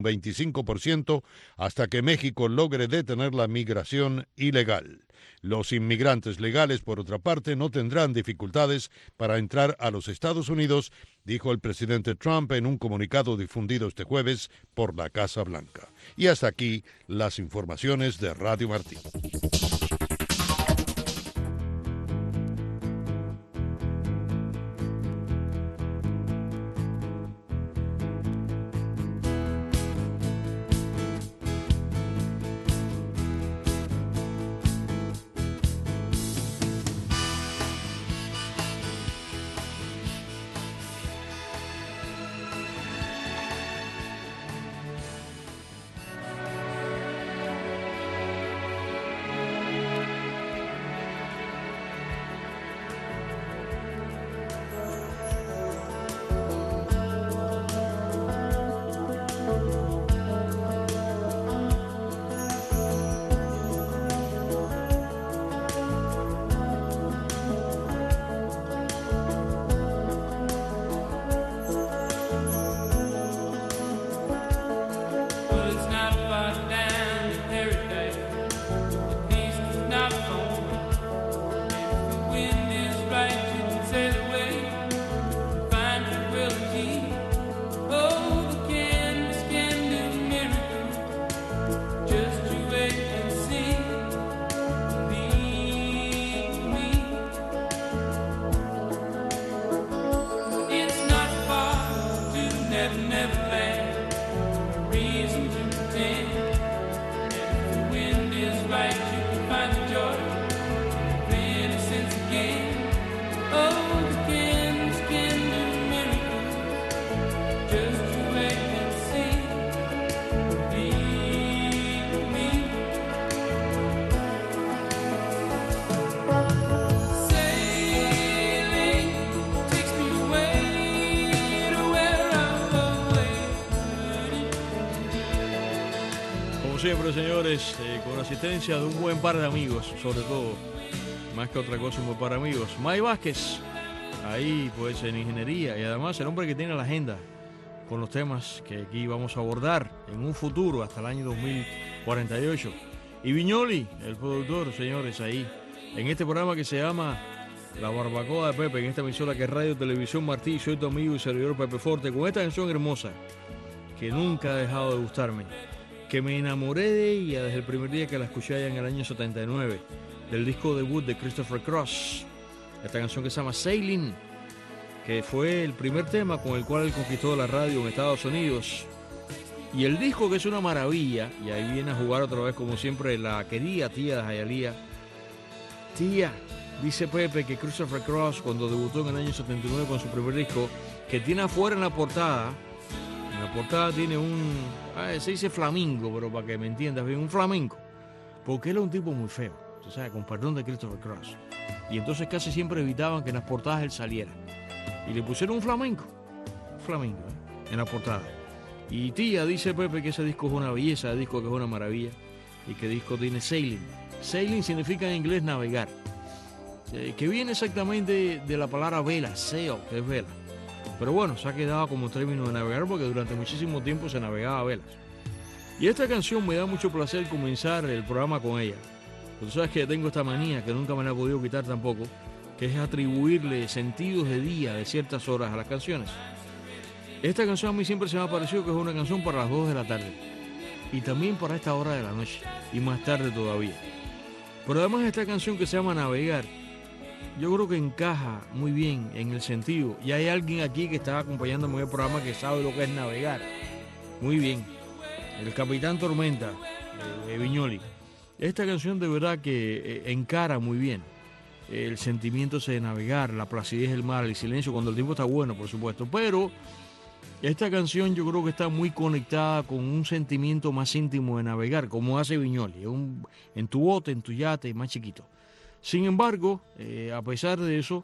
25% hasta que México logre detener la migración ilegal. Los inmigrantes legales, por otra parte, no tendrán dificultades para entrar a los Estados Unidos, dijo el presidente Trump en un comunicado difundido este jueves por la Casa Blanca. Y hasta aquí las informaciones de Radio Martí. Siempre, señores, con asistencia de un buen par de amigos, sobre todo, más que otra cosa, un buen par de amigos. Mike Vázquez, ahí pues en ingeniería, y además el hombre que tiene la agenda con los temas que aquí vamos a abordar en un futuro hasta el año 2048. Y Viñoli, el productor, señores, ahí, en este programa que se llama La Barbacoa de Pepe, en esta emisora que es Radio Televisión Martí. Soy tu amigo y servidor Pepe Forte, con esta canción hermosa que nunca ha dejado de gustarme, que me enamoré de ella desde el primer día que la escuché allá en el año 79, del disco debut de Christopher Cross. Esta canción que se llama Sailing, que fue el primer tema con el cual él conquistó la radio en Estados Unidos. Y el disco, que es una maravilla, y ahí viene a jugar otra vez como siempre la querida tía de Jayalía. Tía, dice Pepe que Christopher Cross, cuando debutó en el año 79 con su primer disco, que tiene afuera en la portada tiene se dice flamingo, pero para que me entiendas bien, un flamenco, porque él es un tipo muy feo, tú sabes, con perdón de Christopher Cross, y entonces casi siempre evitaban que en las portadas él saliera, y le pusieron un flamenco, en la portada. Y tía, dice Pepe que ese disco es una belleza, el disco que es una maravilla, y que el disco tiene Sailing. Sailing significa en inglés navegar, que viene exactamente de la palabra vela, sail, que es vela. Pero bueno, se ha quedado como término de navegar porque durante muchísimo tiempo se navegaba a velas. Y esta canción me da mucho placer comenzar el programa con ella. Tú sabes que tengo esta manía que nunca me la he podido quitar tampoco, que es atribuirle sentidos de día de ciertas horas a las canciones. Esta canción a mí siempre se me ha parecido que es una canción para las 2 de la tarde. Y también para esta hora de la noche. Y más tarde todavía. Pero además esta canción que se llama Navegar, yo creo que encaja muy bien en el sentido. Y hay alguien aquí que está acompañándome en el programa que sabe lo que es navegar. Muy bien. El Capitán Tormenta, de Viñoli. Esta canción de verdad que encara muy bien el sentimiento de navegar, la placidez del mar, el silencio, cuando el tiempo está bueno, por supuesto. Pero esta canción yo creo que está muy conectada con un sentimiento más íntimo de navegar, como hace Viñoli, en tu bote, en tu yate, más chiquito. Sin embargo, a pesar de eso,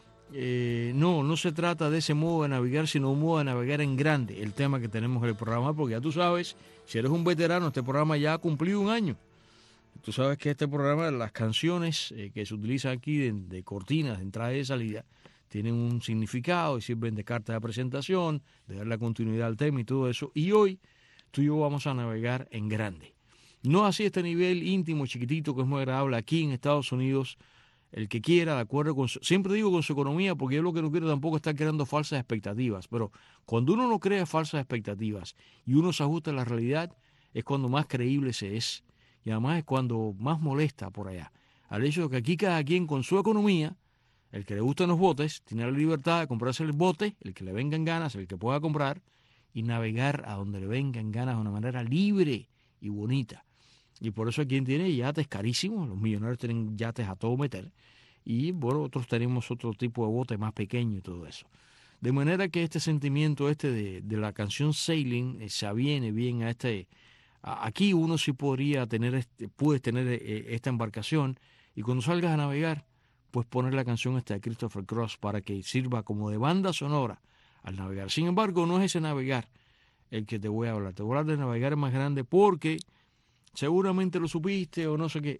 no se trata de ese modo de navegar, sino un modo de navegar en grande, el tema que tenemos en el programa, porque ya tú sabes, si eres un veterano, este programa ya ha cumplido un año. Tú sabes que este programa, las canciones que se utilizan aquí de cortinas, de entrada y de salida, tienen un significado y sirven de carta de presentación, de dar la continuidad al tema y todo eso. Y hoy tú y yo vamos a navegar en grande. No así este nivel íntimo, chiquitito, que es muy agradable aquí en Estados Unidos. El que quiera, de acuerdo con siempre digo con su economía, porque yo lo que no quiero tampoco es estar creando falsas expectativas, pero cuando uno no crea falsas expectativas y uno se ajusta a la realidad, es cuando más creíble se es, y además es cuando más molesta por allá. Al hecho de que aquí cada quien con su economía, el que le gustan los botes, tiene la libertad de comprarse el bote, el que le vengan ganas, el que pueda comprar, y navegar a donde le vengan ganas de una manera libre y bonita. Y por eso hay quien tiene yates carísimos, los millonarios tienen yates a todo meter, y bueno, otros tenemos otro tipo de bote más pequeño y todo eso. De manera que este sentimiento de la canción Sailing se aviene bien a aquí uno sí podría tener, puedes tener esta embarcación, y cuando salgas a navegar, pues poner la canción esta de Christopher Cross para que sirva como de banda sonora al navegar. Sin embargo, no es ese navegar el que te voy a hablar. Te voy a hablar de navegar más grande porque seguramente lo supiste o no sé qué.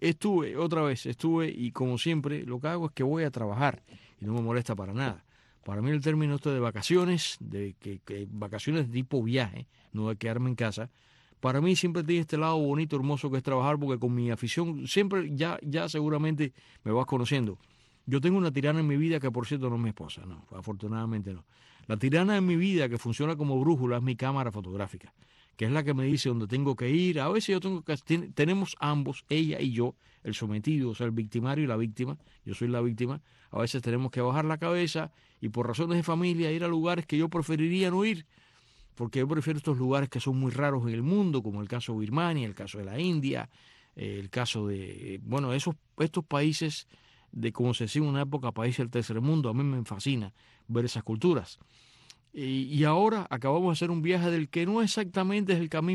Estuve y como siempre lo que hago es que voy a trabajar y no me molesta para nada. Para mí el término esto de vacaciones, que vacaciones de tipo viaje, no de quedarme en casa, para mí siempre tiene este lado bonito, hermoso que es trabajar, porque con mi afición siempre ya seguramente me vas conociendo. Yo tengo una tirana en mi vida que por cierto no es mi esposa, no, afortunadamente no. La tirana en mi vida que funciona como brújula es mi cámara fotográfica, que es la que me dice dónde tengo que ir. A veces tenemos ambos, ella y yo, el sometido, o sea, el victimario y la víctima. Yo soy la víctima. A veces tenemos que bajar la cabeza y por razones de familia ir a lugares que yo preferiría no ir, porque yo prefiero estos lugares que son muy raros en el mundo, como el caso de Birmania, el caso de la India, el caso de, bueno, estos países de, como se decía en una época, países del tercer mundo. A mí me fascina ver esas culturas. Y ahora acabamos de hacer un viaje del que no exactamente es el que a mí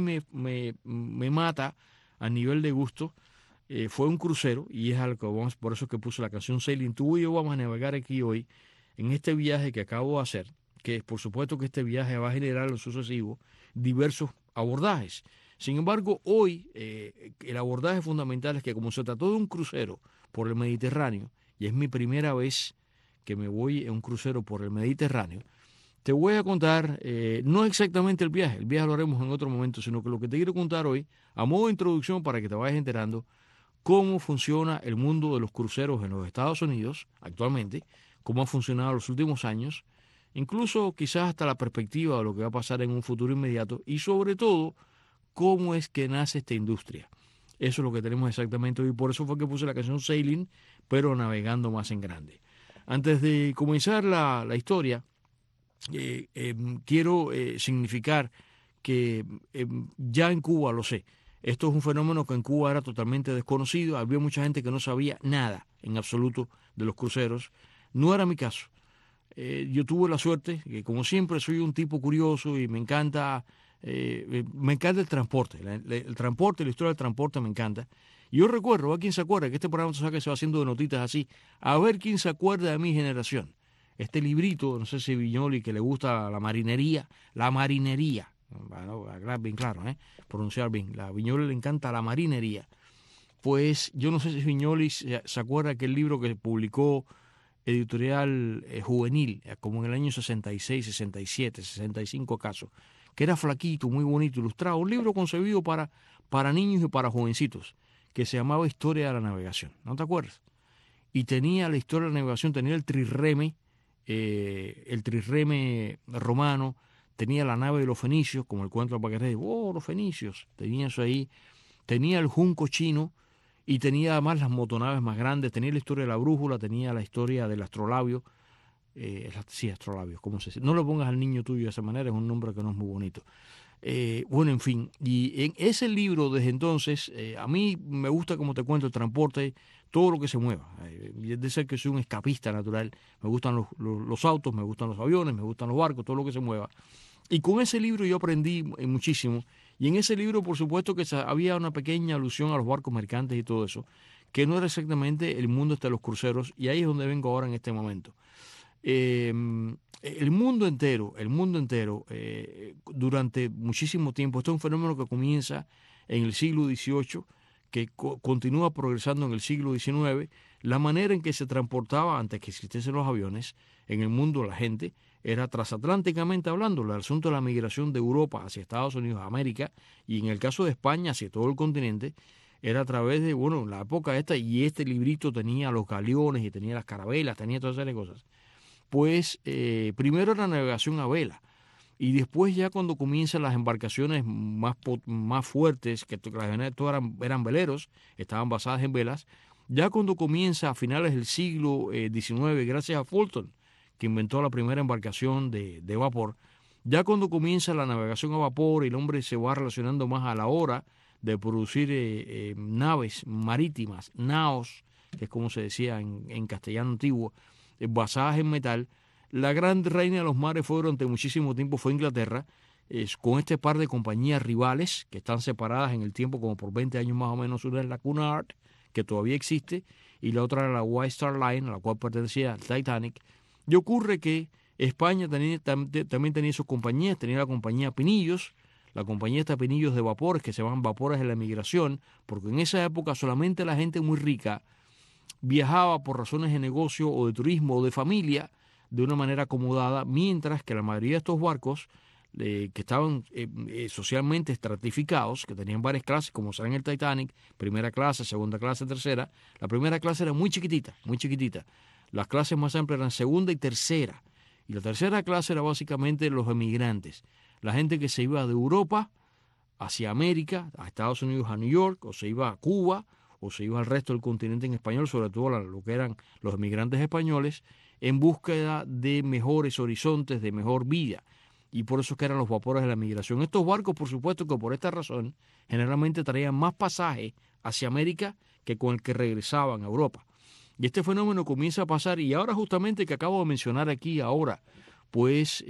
me mata a nivel de gusto. Fue un crucero y es algo que vamos, por eso es que puse la canción Sailing. Tú y yo vamos a navegar aquí hoy en este viaje que acabo de hacer, que por supuesto que este viaje va a generar en lo sucesivo diversos abordajes. Sin embargo, hoy el abordaje fundamental es que como se trató de un crucero por el Mediterráneo, y es mi primera vez que me voy en un crucero por el Mediterráneo, te voy a contar, no exactamente el viaje lo haremos en otro momento, sino que lo que te quiero contar hoy, a modo de introducción para que te vayas enterando, cómo funciona el mundo de los cruceros en los Estados Unidos actualmente, cómo ha funcionado en los últimos años, incluso quizás hasta la perspectiva de lo que va a pasar en un futuro inmediato y sobre todo, cómo es que nace esta industria. Eso es lo que tenemos exactamente hoy, por eso fue que puse la canción Sailing, pero navegando más en grande. Antes de comenzar la historia, quiero significar que ya en Cuba lo sé. Esto es un fenómeno que en Cuba era totalmente desconocido. Había mucha gente que no sabía nada en absoluto de los cruceros. No era mi caso. Yo tuve la suerte, que como siempre soy un tipo curioso y me encanta el transporte. El transporte, la historia del transporte me encanta. Y yo recuerdo, a quien se acuerda, que este programa que se va haciendo de notitas así, a ver quién se acuerda de mi generación. Este librito, no sé si Viñoli, que le gusta la marinería, bueno, hablar bien claro, pronunciar bien, a Viñoli le encanta la marinería. Pues yo no sé si Viñoli se acuerda que el libro que publicó Editorial Juvenil, como en el año 66, 67, 65 casos, que era flaquito, muy bonito, ilustrado, un libro concebido para niños y para jovencitos, que se llamaba Historia de la Navegación, ¿no te acuerdas? Y tenía la historia de la navegación, tenía el trirreme romano, tenía la nave de los fenicios, como el cuento de Paquerés, los fenicios, tenía eso ahí, tenía el junco chino y tenía además las motonaves más grandes, tenía la historia de la brújula, tenía la historia del astrolabio, astrolabio, ¿cómo se dice? No lo pongas al niño tuyo de esa manera, es un nombre que no es muy bonito. Bueno, en fin, y en ese libro desde entonces, a mí me gusta, como te cuento, el transporte, todo lo que se mueva. De ser que soy un escapista natural, me gustan los autos, me gustan los aviones, me gustan los barcos, todo lo que se mueva. Y con ese libro yo aprendí muchísimo, y en ese libro por supuesto que había una pequeña alusión a los barcos mercantes y todo eso, que no era exactamente el mundo de los cruceros, y ahí es donde vengo ahora en este momento. El mundo entero, durante muchísimo tiempo, esto es un fenómeno que comienza en el siglo XVIII, que continúa progresando en el siglo XIX, la manera en que se transportaba, antes que existiesen los aviones, en el mundo la gente, era transatlánticamente hablando, el asunto de la migración de Europa hacia Estados Unidos, América, y en el caso de España hacia todo el continente, era a través de, bueno, la época esta, y este librito tenía los galeones y tenía las carabelas, tenía toda serie de cosas. Pues primero era navegación a vela, y después ya cuando comienzan las embarcaciones más fuertes, que todas eran veleros, estaban basadas en velas, ya cuando comienza a finales del siglo XIX, gracias a Fulton, que inventó la primera embarcación de vapor, ya cuando comienza la navegación a vapor, el hombre se va relacionando más a la hora de producir naves marítimas, naos, que es como se decía en castellano antiguo, basadas en metal. La gran reina de los mares fue durante muchísimo tiempo fue Inglaterra, con este par de compañías rivales que están separadas en el tiempo como por 20 años más o menos. Una es la Cunard, que todavía existe, y la otra era la White Star Line, a la cual pertenecía al Titanic. Y ocurre que España también tenía sus compañías, tenía la compañía Pinillos, la compañía esta Pinillos de vapores, que se llaman vapores de la migración, porque en esa época solamente la gente muy rica viajaba por razones de negocio o de turismo o de familia de una manera acomodada, mientras que la mayoría de estos barcos que estaban socialmente estratificados, que tenían varias clases, como será en el Titanic, primera clase, segunda clase, tercera. La primera clase era muy chiquitita, muy chiquitita. Las clases más amplias eran segunda y tercera. Y la tercera clase era básicamente los emigrantes, la gente que se iba de Europa hacia América, a Estados Unidos, a New York, o se iba a Cuba, o se iba al resto del continente en español, sobre todo lo que eran los emigrantes españoles, en búsqueda de mejores horizontes, de mejor vida. Y por eso que eran los vapores de la migración. Estos barcos, por supuesto que por esta razón, generalmente traían más pasaje hacia América que con el que regresaban a Europa. Y este fenómeno comienza a pasar, y ahora justamente que acabo de mencionar aquí ahora, pues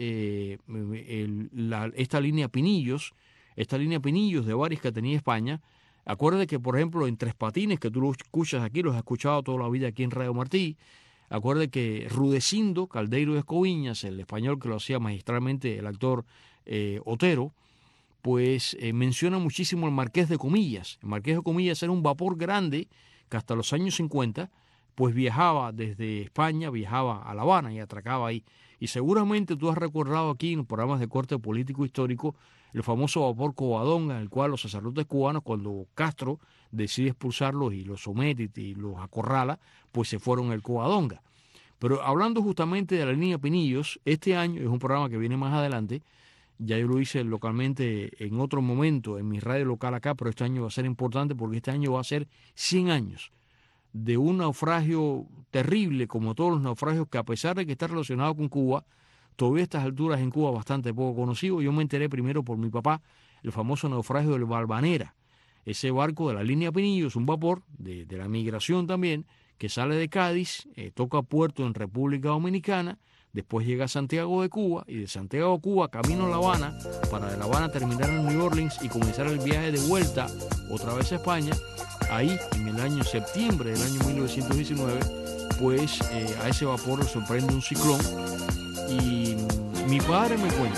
esta línea Pinillos de varias que tenía España. Acuérdate que, por ejemplo, en Tres Patines, que tú lo escuchas aquí, los has escuchado toda la vida aquí en Radio Martí. Acuérdate que Rudecindo Caldeiro de Escoviñas, el español que lo hacía magistralmente el actor Otero, pues menciona muchísimo el Marqués de Comillas. El Marqués de Comillas era un vapor grande que hasta los años 50 pues viajaba desde España, viajaba a La Habana y atracaba ahí. Y seguramente tú has recordado aquí en programas de corte político histórico el famoso vapor Covadonga, en el cual los sacerdotes cubanos, cuando Castro decide expulsarlos y los somete y los acorrala, pues se fueron al Covadonga. Pero hablando justamente de la línea Pinillos, este año es un programa que viene más adelante. Ya yo lo hice localmente en otro momento en mi radio local acá, pero este año va a ser importante porque este año va a ser 100 años de un naufragio terrible, como todos los naufragios que, a pesar de que está relacionado con Cuba, todavía a estas alturas en Cuba bastante poco conocido. Yo me enteré primero por mi papá, el famoso naufragio del Valvanera, ese barco de la línea Pinillos, un vapor de la migración también, que sale de Cádiz, toca puerto en República Dominicana, después llega a Santiago de Cuba, y de Santiago de Cuba camino a La Habana, para de La Habana terminar en New Orleans y comenzar el viaje de vuelta otra vez a España. Ahí, en el año septiembre del año 1919, pues a ese vapor lo sorprende un ciclón, y mi padre me cuenta,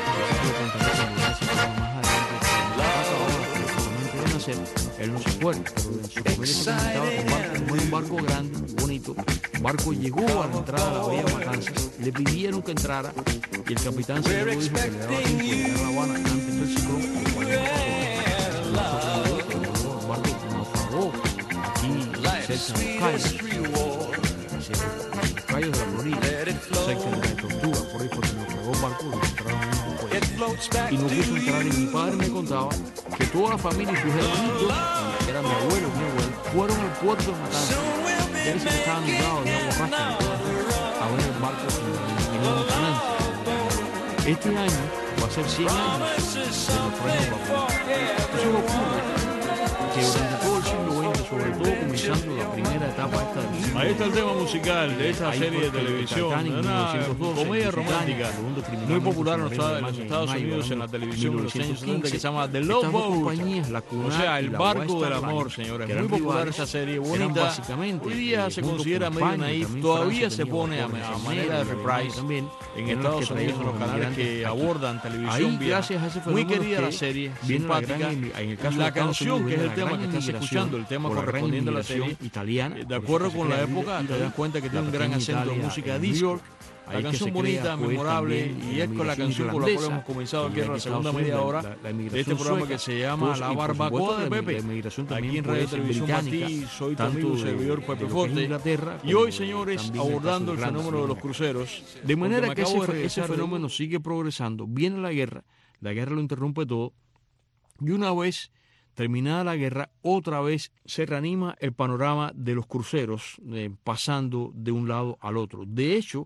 él no se acuerda, pero en su familia un barco grande, bonito. El barco llegó a la entrada de la bahía de Matanzas, le pidieron que entrara, y el capitán se lo dijo que le daba tiempo de llegar a La Habana antes del ciclón. El barco naufragó aquí cerca de los Cayos de la Florida, cerca de la Tortuga, por ahí fue que naufragó el barco, lo encontraron en un puerto y no quiso entrar. Y mi padre me contaba que toda la familia y sus hermanitos, que eran mi abuelo, fueron al puerto de Matanzas, y él se estaba nublado de agua rasca a ver el barco en un instante. Este año va a ser 100 años de naufragio vapor. Eso ocurre que durante todo el siglo XX, sobre todo comenzando la primera etapa esta del siglo. Ahí está el tema musical de esta serie de televisión, una comedia romántica muy popular en los Estados Unidos en la televisión en los años 70, que se llama The Love Boat, o sea, el barco del amor, señores. Muy popular esa serie, bonita. Hoy día se considera medio naif, todavía se pone a manera de reprise en Estados Unidos en los canales que abordan televisión vieja. Muy querida la serie, simpática. La canción, que es el tema que estás escuchando, el tema correspondiente a la serie, serie italiana. De acuerdo con la época, te das cuenta que tiene un gran acento de música disco. La canción bonita, memorable, y es con la canción con la cual hemos comenzado aquí en la segunda media hora de este programa que se llama La Barbacoa de Pepe. Aquí en Radio Televisión Martí, soy tu amigo servidor Pepe Forte. Y hoy, señores, abordando el fenómeno de los cruceros. De manera que ese fenómeno sigue progresando. Viene la guerra lo interrumpe todo, y una vez terminada la guerra, otra vez se reanima el panorama de los cruceros, pasando de un lado al otro. De hecho,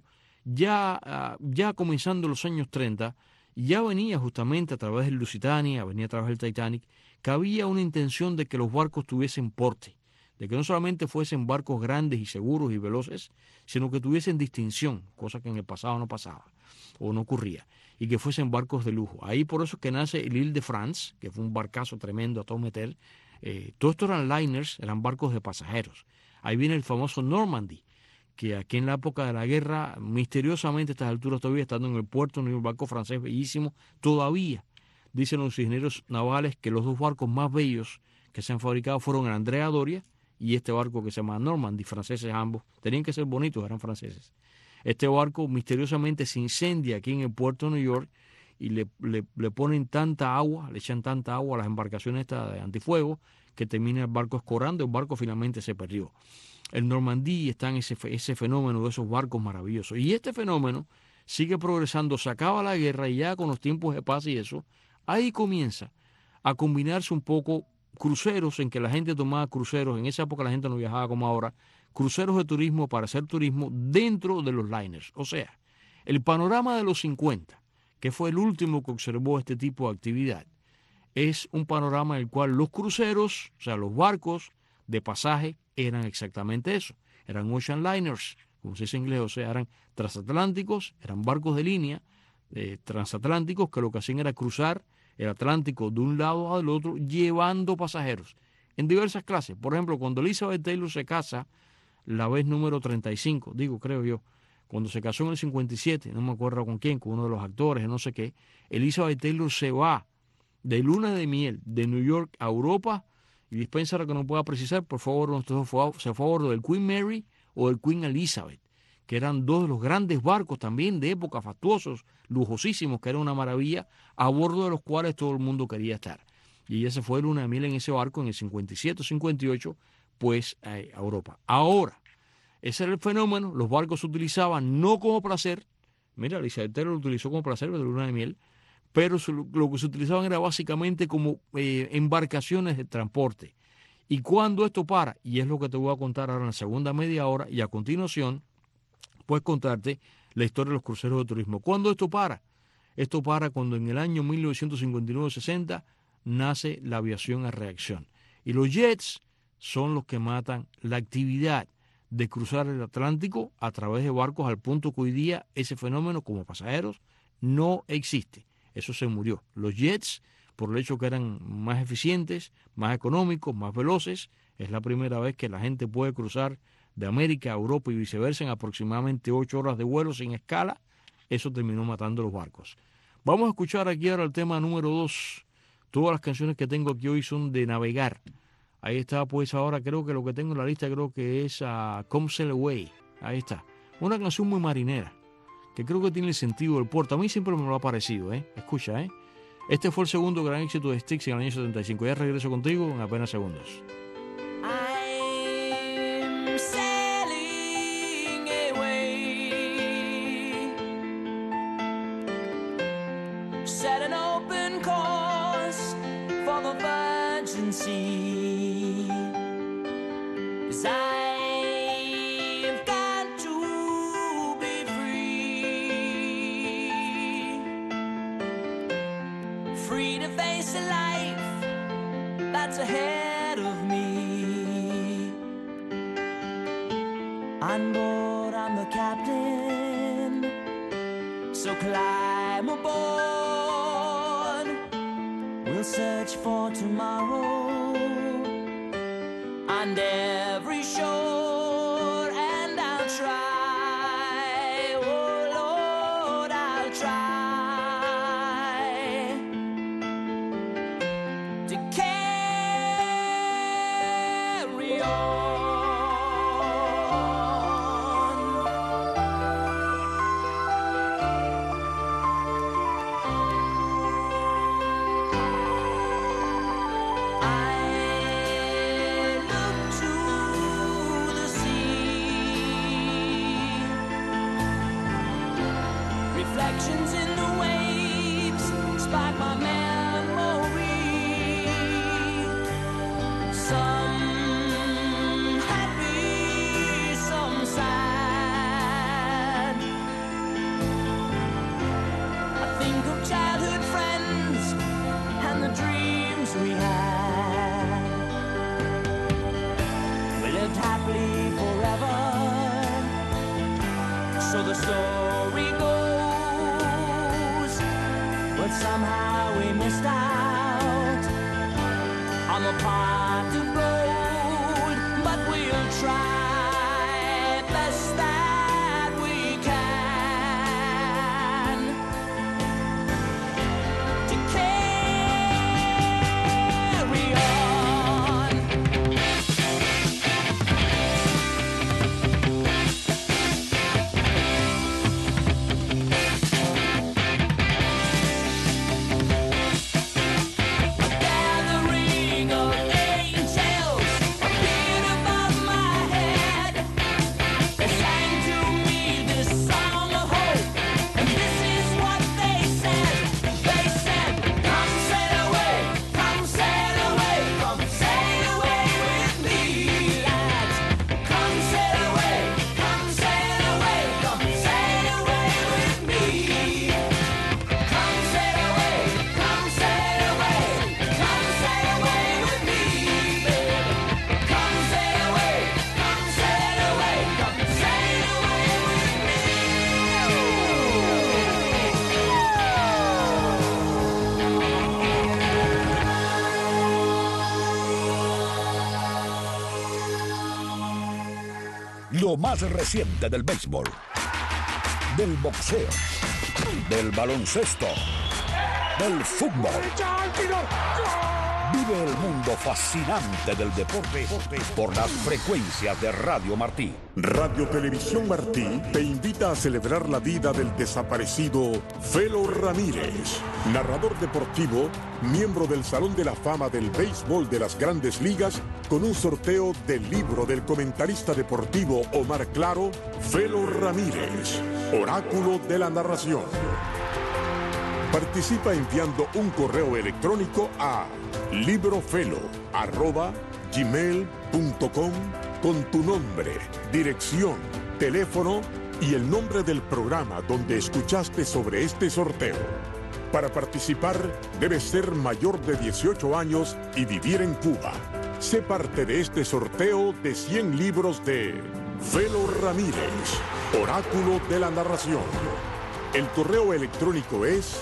ya comenzando los años 30, ya venía justamente a través del Lusitania, venía a través del Titanic, que había una intención de que los barcos tuviesen porte, de que no solamente fuesen barcos grandes y seguros y veloces, sino que tuviesen distinción, cosa que en el pasado no pasaba o no ocurría, y que fuesen barcos de lujo. Ahí por eso es que nace el Île-de-France, que fue un barcazo tremendo a todo meter. Todo esto eran liners, eran barcos de pasajeros. Ahí viene el famoso Normandy, que aquí en la época de la guerra, misteriosamente a estas alturas todavía estando en el puerto, en un barco francés bellísimo, todavía dicen los ingenieros navales que los dos barcos más bellos que se han fabricado fueron el Andrea Doria y este barco que se llama Normandy, franceses ambos. Tenían que ser bonitos, eran franceses. Este barco misteriosamente se incendia aquí en el puerto de New York y le ponen tanta agua, le echan tanta agua a las embarcaciones estas de antifuego que termina el barco escorando. El barco finalmente se perdió. El Normandí está en ese fenómeno de esos barcos maravillosos. Y este fenómeno sigue progresando, se acaba la guerra y ya con los tiempos de paz y eso, ahí comienza a combinarse un poco cruceros, en que la gente tomaba cruceros. En esa época la gente no viajaba como ahora, cruceros de turismo para hacer turismo dentro de los liners. O sea, el panorama de los 50, que fue el último que observó este tipo de actividad, es un panorama en el cual los cruceros, o sea, los barcos de pasaje, eran exactamente eso. Eran ocean liners, como se dice en inglés, o sea, eran transatlánticos, eran barcos de línea transatlánticos que lo que hacían era cruzar el Atlántico de un lado al otro llevando pasajeros en diversas clases. Por ejemplo, cuando Elizabeth Taylor se casa, la vez número 35, creo yo, cuando se casó en el 57, no me acuerdo con quién, con uno de los actores, no sé qué, Elizabeth Taylor se va de luna de miel de New York a Europa, y dispensa que no pueda precisar, por favor, se fue a bordo del Queen Mary o del Queen Elizabeth, que eran dos de los grandes barcos también de época, fastuosos, lujosísimos, que era una maravilla, a bordo de los cuales todo el mundo quería estar. Y ella se fue de luna de miel en ese barco en el 57 o 58, pues a Europa. Ahora, ese era el fenómeno, los barcos se utilizaban no como placer, mira, Elizabeth Taylor lo utilizó como placer de luna de miel, pero lo que se utilizaban era básicamente como embarcaciones de transporte. Y cuando esto para, y es lo que te voy a contar ahora en la segunda media hora, y a continuación, pues contarte la historia de los cruceros de turismo. ¿Cuándo esto para? Esto para cuando en el año 1959-60 nace la aviación a reacción. Y los jets son los que matan la actividad de cruzar el Atlántico a través de barcos, al punto que hoy día ese fenómeno como pasajeros no existe. Eso se murió. Los jets, por el hecho que eran más eficientes, más económicos, más veloces, es la primera vez que la gente puede cruzar de América a Europa y viceversa en aproximadamente 8 horas de vuelo sin escala. Eso terminó matando los barcos. Vamos a escuchar aquí ahora el tema número 2. Todas las canciones que tengo aquí hoy son de navegar. Ahí está, pues ahora creo que lo que tengo en la lista creo que es Come Sail Away. Ahí está. Una canción muy marinera, que creo que tiene el sentido del puerto. A mí siempre me lo ha parecido, Escucha, Este fue el segundo gran éxito de Styx en el año 75. Ya regreso contigo en apenas segundos. I'm sailing away, set an open course for the virgin sea, 'cause I've got to be free to face a life that's ahead of me. On board, I'm the captain, so climb aboard. We'll search for tomorrow on every shore, and I'll try, oh Lord, I'll try to carry on. reflections in the waves spark my memory. Some happy, some sad. I think of childhood friends and the dreams we had. We lived happily forever, so the story goes. But somehow we missed out on the pot of gold. But we'll try best that we can to carry on. A gathering of angels appeared above my head. They sang to me this song of hope, and this is what they said. They said, come sail away, come sail away, come sail away with me, lads. Come sail away, come sail away, come sail away with me. Come sail away, come sail away, come sail away with me, baby. Come sail away, come sail away, come sail away with me. Lo más reciente del béisbol, del boxeo, del baloncesto, del fútbol. Vive el mundo fascinante del deporte por las frecuencias de Radio Martí. Radio Televisión Martí te invita a celebrar la vida del desaparecido Felo Ramírez, narrador deportivo, miembro del Salón de la Fama del Béisbol de las Grandes Ligas, con un sorteo del libro del comentarista deportivo Omar Claro, Felo Ramírez, Oráculo de la Narración. Participa enviando un correo electrónico a librofelo@gmail.com con tu nombre, dirección, teléfono y el nombre del programa donde escuchaste sobre este sorteo. Para participar, debes ser mayor de 18 años y vivir en Cuba. Sé parte de este sorteo de 100 libros de Felo Ramírez, Oráculo de la Narración. El correo electrónico es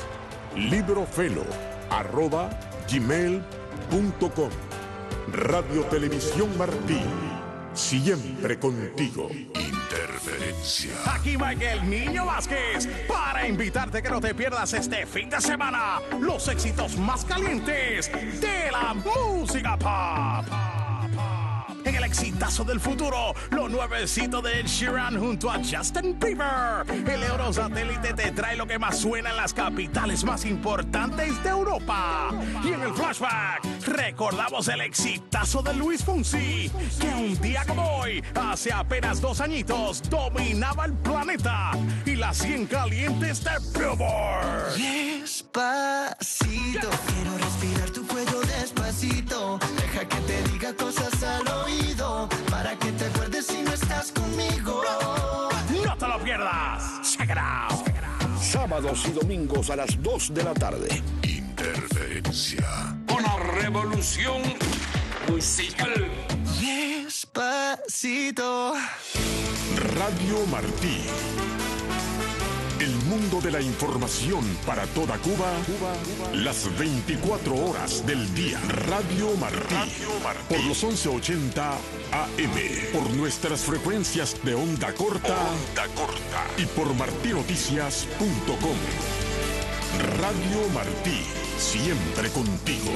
librofelo@gmail.com. Radio Televisión Martí, siempre contigo. Interferencia. Aquí Michael Niño Vázquez para invitarte que no te pierdas este fin de semana los éxitos más calientes de la música pop. En el exitazo del futuro, lo nuevecito de Ed Sheeran junto a Justin Bieber. El Eurosatélite te trae lo que más suena en las capitales más importantes de Europa. Y en el flashback, recordamos el exitazo de Luis Fonsi, que un día como hoy, hace apenas 2 añitos, dominaba el planeta y las 100 calientes de Billboard. Despacito, quiero respirar tu cuello despacito. Deja que te diga cosas al oído, para que te acuerdes si no estás conmigo. No te lo pierdas. Check it out. Sábados y domingos a las 2 de la tarde. Interferencia. Una revolución musical. Despacito. Radio Martí. El mundo de la información para toda Cuba, las 24 horas del día. Radio Martí. Por los 1180 AM. Por nuestras frecuencias de onda corta. Y por martinoticias.com. Radio Martí. Siempre contigo.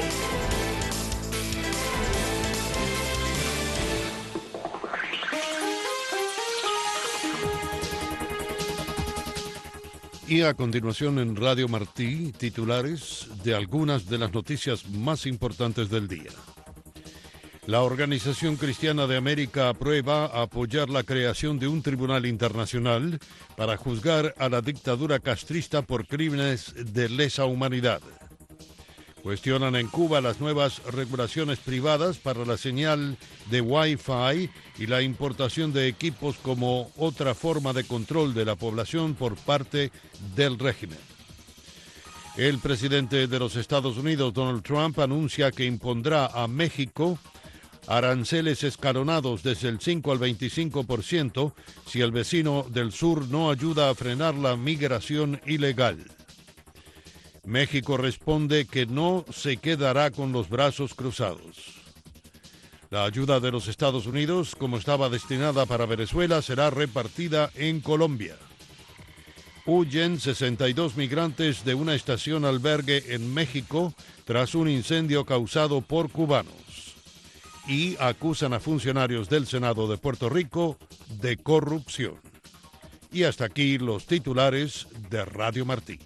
Y a continuación en Radio Martí, titulares de algunas de las noticias más importantes del día. La Organización Cristiana de América aprueba apoyar la creación de un tribunal internacional para juzgar a la dictadura castrista por crímenes de lesa humanidad. Cuestionan en Cuba las nuevas regulaciones privadas para la señal de Wi-Fi y la importación de equipos como otra forma de control de la población por parte del régimen. El presidente de los Estados Unidos, Donald Trump, anuncia que impondrá a México aranceles escalonados desde el 5 al 25% si el vecino del sur no ayuda a frenar la migración ilegal. México responde que no se quedará con los brazos cruzados. La ayuda de los Estados Unidos, como estaba destinada para Venezuela, será repartida en Colombia. Huyen 62 migrantes de una estación albergue en México tras un incendio causado por cubanos. Y acusan a funcionarios del Senado de Puerto Rico de corrupción. Y hasta aquí los titulares de Radio Martí.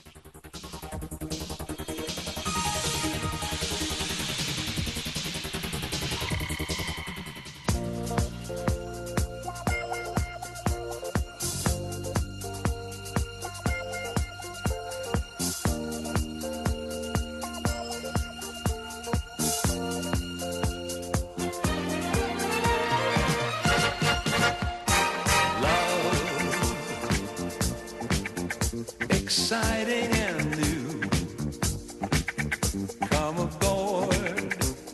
Exciting and new. Come aboard.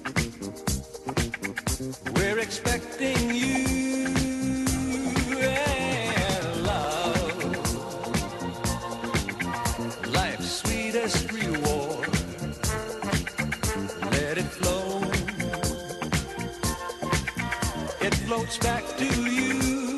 We're expecting you and love. Life's sweetest reward. Let it flow. It floats back to you.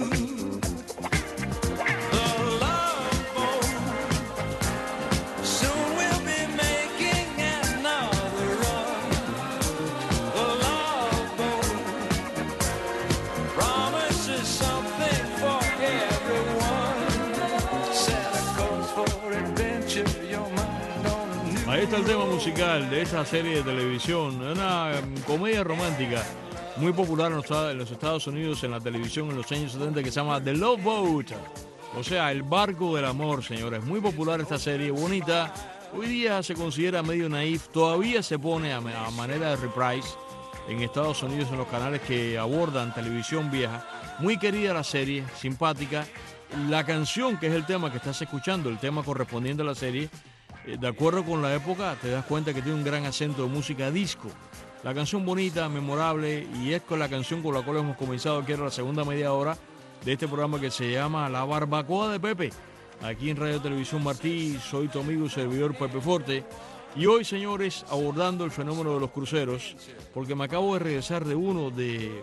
Ahí está el tema musical de esta serie de televisión, una comedia romántica muy popular en los Estados Unidos en la televisión en los años 70 que se llama The Love Boat, o sea, el barco del amor, señores. Muy popular esta serie, bonita. Hoy día se considera medio naif, todavía se pone a manera de reprise en Estados Unidos en los canales que abordan televisión vieja. Muy querida la serie, simpática. La canción, que es el tema que estás escuchando, el tema correspondiente a la serie, de acuerdo con la época, te das cuenta que tiene un gran acento de música disco. La canción bonita, memorable, y es con la canción con la cual hemos comenzado, quiero la segunda media hora de este programa que se llama La Barbacoa de Pepe. Aquí en Radio Televisión Martí, soy tu amigo y servidor Pepe Forte. Y hoy, señores, abordando el fenómeno de los cruceros, porque me acabo de regresar de uno del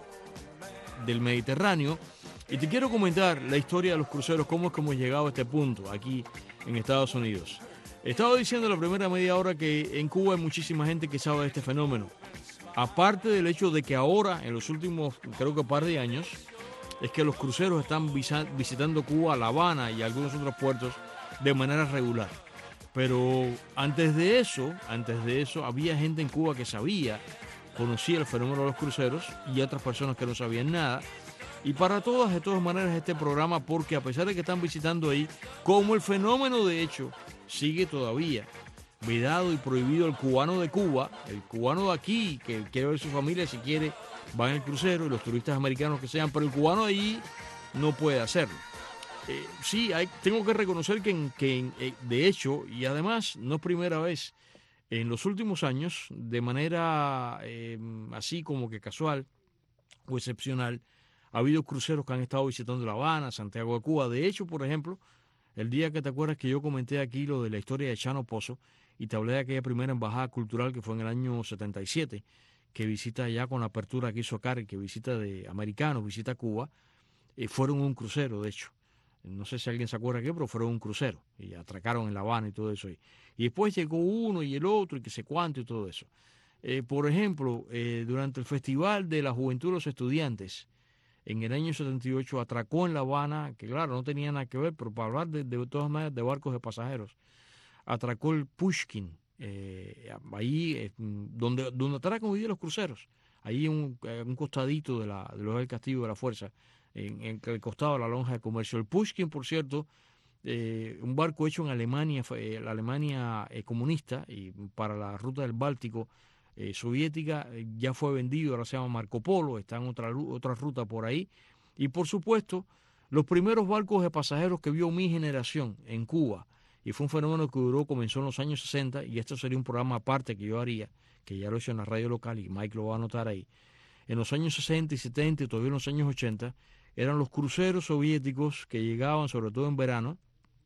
Mediterráneo, y te quiero comentar la historia de los cruceros, cómo es que hemos llegado a este punto aquí en Estados Unidos. Estaba diciendo en la primera media hora que en Cuba hay muchísima gente que sabe de este fenómeno. Aparte del hecho de que ahora, en los últimos, creo que par de años, es que los cruceros están visitando Cuba, La Habana y algunos otros puertos de manera regular. Pero antes de eso, había gente en Cuba que conocía el fenómeno de los cruceros y otras personas que no sabían nada. Y para todas, de todas maneras, este programa, porque a pesar de que están visitando ahí, como el fenómeno de hecho sigue todavía vedado y prohibido, el cubano de Cuba, el cubano de aquí, que quiere ver su familia, si quiere, va en el crucero, y los turistas americanos que sean, pero el cubano de ahí no puede hacerlo. Sí, tengo que reconocer que de hecho, y además no es primera vez, en los últimos años, de manera así como que casual o excepcional, ha habido cruceros que han estado visitando La Habana, Santiago de Cuba. De hecho, por ejemplo, el día que te acuerdas que yo comenté aquí lo de la historia de Chano Pozo y te hablé de aquella primera embajada cultural que fue en el año 77, que visita ya con la apertura que hizo Cari, que visita de americanos, visita Cuba, fueron un crucero, de hecho. No sé si alguien se acuerda qué, pero fueron un crucero y atracaron en La Habana y todo eso. Y después llegó uno y el otro y que sé cuánto y todo eso. Por ejemplo, durante el Festival de la Juventud de los Estudiantes, en el año 78 atracó en La Habana, que claro, no tenía nada que ver, pero para hablar de todas maneras de barcos de pasajeros, atracó el Pushkin, ahí donde atracan hoy día los cruceros. ahí un costadito de lo del Castillo de la Fuerza, en el costado de la lonja de comercio. El Pushkin, por cierto, un barco hecho en Alemania, la Alemania comunista, y para la ruta del Báltico soviética, ya fue vendido, ahora se llama Marco Polo, está en otra ruta por ahí. Y por supuesto, los primeros barcos de pasajeros que vio mi generación en Cuba, y fue un fenómeno que comenzó en los años 60, y esto sería un programa aparte que yo haría, que ya lo he hecho en la radio local y Mike lo va a anotar ahí. En los años 60 y 70 y todavía en los años 80, eran los cruceros soviéticos que llegaban, sobre todo en verano,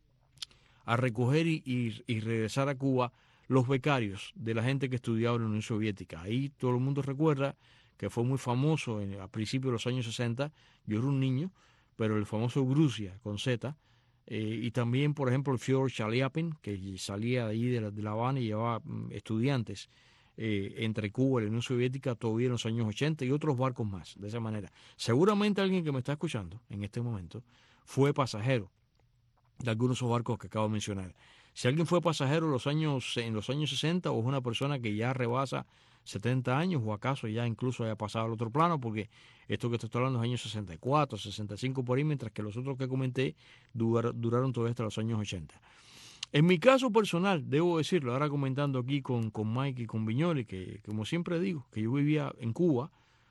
a recoger y regresar a Cuba los becarios de la gente que estudiaba en la Unión Soviética. Ahí todo el mundo recuerda que fue muy famoso a principios de los años 60, yo era un niño, pero el famoso Grusia, con Z, y también, por ejemplo, el Fyodor Chaliapin, que salía de ahí de la Habana y llevaba estudiantes entre Cuba y la Unión Soviética todavía en los años 80, y otros barcos más, de esa manera. Seguramente alguien que me está escuchando en este momento fue pasajero de algunos de esos barcos que acabo de mencionar. Si alguien fue pasajero en los años 60, o es una persona que ya rebasa 70 años, o acaso ya incluso haya pasado al otro plano, porque esto que te estoy hablando es años 64, 65 por ahí, mientras que los otros que comenté duraron todavía hasta los años 80. En mi caso personal, debo decirlo, ahora comentando aquí con Mike y con Viñoli, que como siempre digo, que yo vivía en Cuba,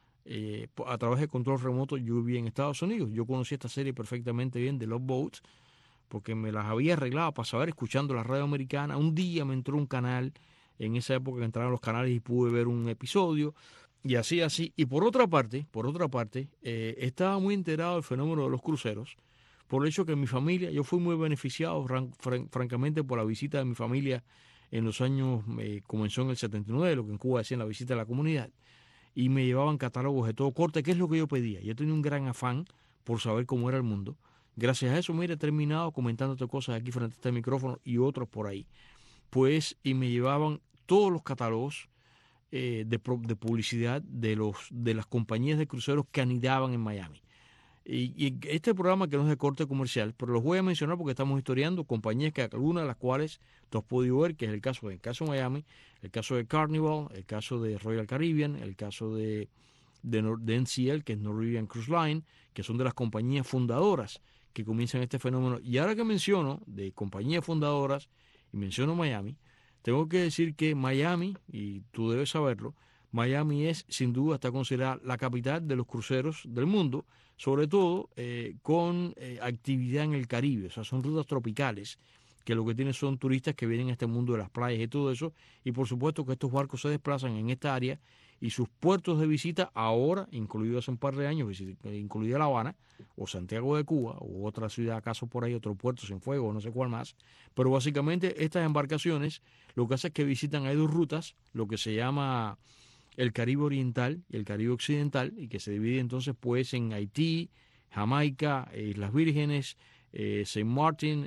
a través de control remoto, yo vivía en Estados Unidos. Yo conocí esta serie perfectamente bien de Love Boat, porque me las había arreglado para saber, escuchando la radio americana. Un día me entró un canal, en esa época entraron los canales y pude ver un episodio, y así. Y por otra parte, estaba muy enterado del fenómeno de los cruceros, por el hecho que mi familia, yo fui muy beneficiado, francamente, por la visita de mi familia en los años, comenzó en el 79, lo que en Cuba decían la visita a la comunidad, y me llevaban catálogos de todo corte, que es lo que yo pedía. Yo tenía un gran afán por saber cómo era el mundo. Gracias a eso, mire, he terminado comentándote cosas aquí frente a este micrófono y otros por ahí. Pues, y me llevaban todos los catálogos de publicidad de las compañías de cruceros que anidaban en Miami. Y este programa, que no es de corte comercial, pero los voy a mencionar porque estamos historiando compañías que algunas de las cuales tú has podido ver, que es el caso de Miami, el caso de Carnival, el caso de Royal Caribbean, el caso de NCL, que es Norwegian Cruise Line, que son de las compañías fundadoras que comienzan este fenómeno. Y ahora que menciono de compañías fundadoras y menciono Miami, tengo que decir que Miami, y tú debes saberlo, Miami es, sin duda, está considerada la capital de los cruceros del mundo, sobre todo con actividad en el Caribe. O sea, son rutas tropicales, que lo que tienen son turistas que vienen a este mundo de las playas y todo eso, y por supuesto que estos barcos se desplazan en esta área, y sus puertos de visita ahora, incluido hace un par de años, incluida La Habana, o Santiago de Cuba, o otra ciudad, acaso por ahí, otro puerto sin fuego, no sé cuál más, pero básicamente estas embarcaciones lo que hacen es que visitan, hay dos rutas, lo que se llama el Caribe Oriental y el Caribe Occidental, y que se divide entonces pues en Haití, Jamaica, Islas Vírgenes, St. Martin,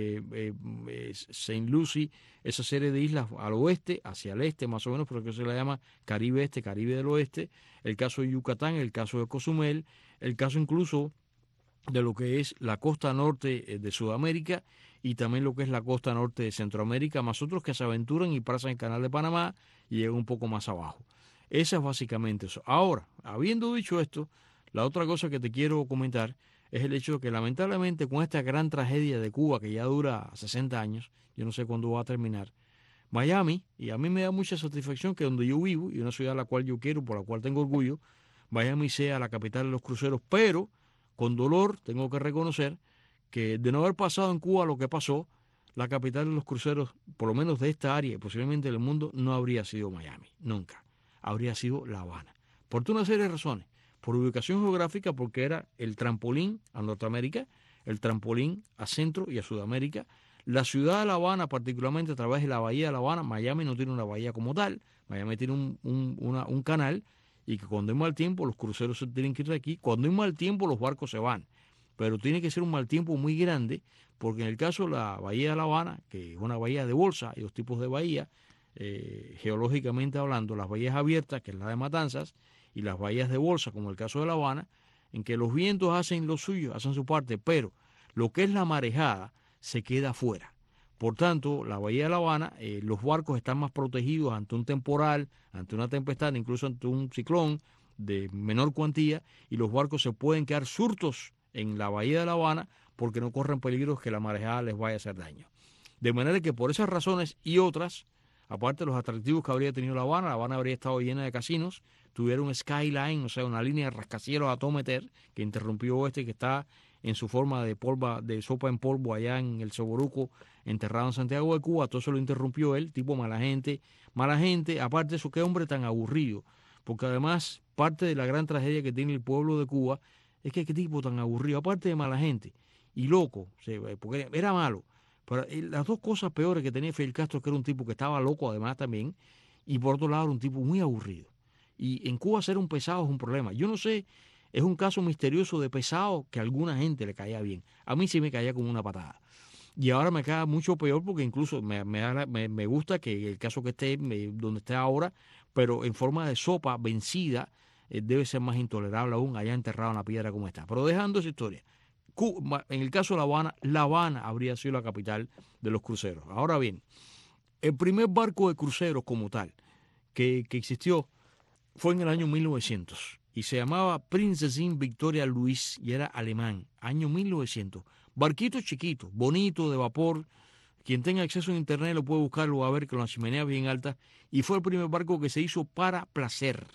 St. Lucie, esa serie de islas al oeste, hacia el este más o menos, pero que se le llama Caribe Este, Caribe del Oeste, el caso de Yucatán, el caso de Cozumel, el caso incluso de lo que es la costa norte de Sudamérica, y también lo que es la costa norte de Centroamérica, más otros que se aventuran y pasan el Canal de Panamá y llegan un poco más abajo. Esa es básicamente eso. Ahora, habiendo dicho esto, la otra cosa que te quiero comentar es el hecho de que lamentablemente con esta gran tragedia de Cuba, que ya dura 60 años, yo no sé cuándo va a terminar, Miami, y a mí me da mucha satisfacción que donde yo vivo, y una ciudad a la cual yo quiero, por la cual tengo orgullo, Miami sea la capital de los cruceros, pero con dolor tengo que reconocer que de no haber pasado en Cuba lo que pasó, la capital de los cruceros, por lo menos de esta área y posiblemente del mundo, no habría sido Miami, nunca. Habría sido La Habana, por toda una serie de razones. Por ubicación geográfica, porque era el trampolín a Norteamérica, el trampolín a Centro y a Sudamérica. La ciudad de La Habana, particularmente a través de la bahía de La Habana, Miami no tiene una bahía como tal, Miami tiene un canal, y que cuando hay mal tiempo los cruceros se tienen que ir de aquí, cuando hay mal tiempo los barcos se van, pero tiene que ser un mal tiempo muy grande, porque en el caso de la bahía de La Habana, que es una bahía de bolsa, hay dos tipos de bahía, geológicamente hablando, las bahías abiertas, que es la de Matanzas, y las bahías de bolsa, como el caso de La Habana, en que los vientos hacen lo suyo, hacen su parte, pero lo que es la marejada se queda afuera. Por tanto, la bahía de La Habana, los barcos están más protegidos ante un temporal, ante una tempestad, incluso ante un ciclón de menor cuantía, y los barcos se pueden quedar surtos en la bahía de La Habana porque no corren peligros que la marejada les vaya a hacer daño. De manera que por esas razones y otras, aparte de los atractivos que habría tenido La Habana habría estado llena de casinos, tuviera un skyline, o sea, una línea de rascacielos a todo meter, que interrumpió que está en su forma de sopa en polvo allá en el Soboruco, enterrado en Santiago de Cuba. Todo eso lo interrumpió él, tipo mala gente, aparte de eso, qué hombre tan aburrido, porque además parte de la gran tragedia que tiene el pueblo de Cuba es que qué tipo tan aburrido, aparte de mala gente y loco, porque era malo, pero las dos cosas peores que tenía Fidel Castro, que era un tipo que estaba loco además también, y por otro lado era un tipo muy aburrido. Y en Cuba ser un pesado es un problema. Yo no sé, es un caso misterioso de pesado que a alguna gente le caía bien. A mí sí me caía como una patada. Y ahora me cae mucho peor porque incluso me gusta que el caso que esté donde esté ahora, pero en forma de sopa vencida, debe ser más intolerable aún allá enterrado en la piedra como está. Pero dejando esa historia, en el caso de La Habana habría sido la capital de los cruceros. Ahora bien, el primer barco de cruceros como tal que existió fue en el año 1900 y se llamaba Prinzessin Victoria Luis y era alemán, año 1900. Barquito chiquito, bonito, de vapor. Quien tenga acceso a internet lo puede buscar, lo va a ver con las chimeneas bien altas. Y fue el primer barco que se hizo para placer.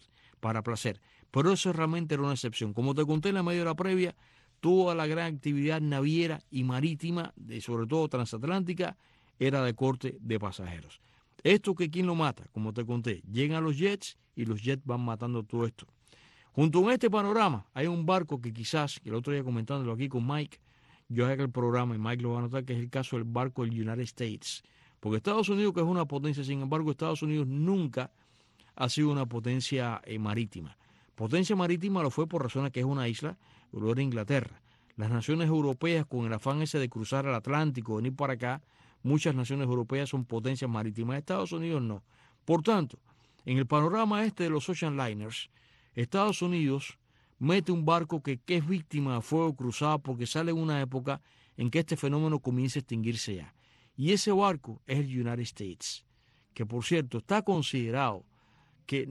Pero eso realmente era una excepción. Como te conté en la media hora previa, toda la gran actividad naviera y marítima, sobre todo transatlántica, era de corte de pasajeros. Esto que quién lo mata, como te conté, llegan los jets y los jets van matando todo esto. Junto con este panorama hay un barco que quizás, que el otro día comentándolo aquí con Mike, yo haga el programa y Mike lo va a notar, que es el caso del barco del United States. Porque Estados Unidos, que es una potencia, sin embargo, Estados Unidos nunca ha sido una potencia marítima. Potencia marítima lo fue por razones que es una isla, pero era Inglaterra. Las naciones europeas, con el afán ese de cruzar el Atlántico, venir para acá, muchas naciones europeas son potencias marítimas. Estados Unidos no. Por tanto, en el panorama este de los ocean liners, Estados Unidos mete un barco que es víctima de fuego cruzado porque sale en una época en que este fenómeno comienza a extinguirse ya. Y ese barco es el United States, que por cierto está considerado que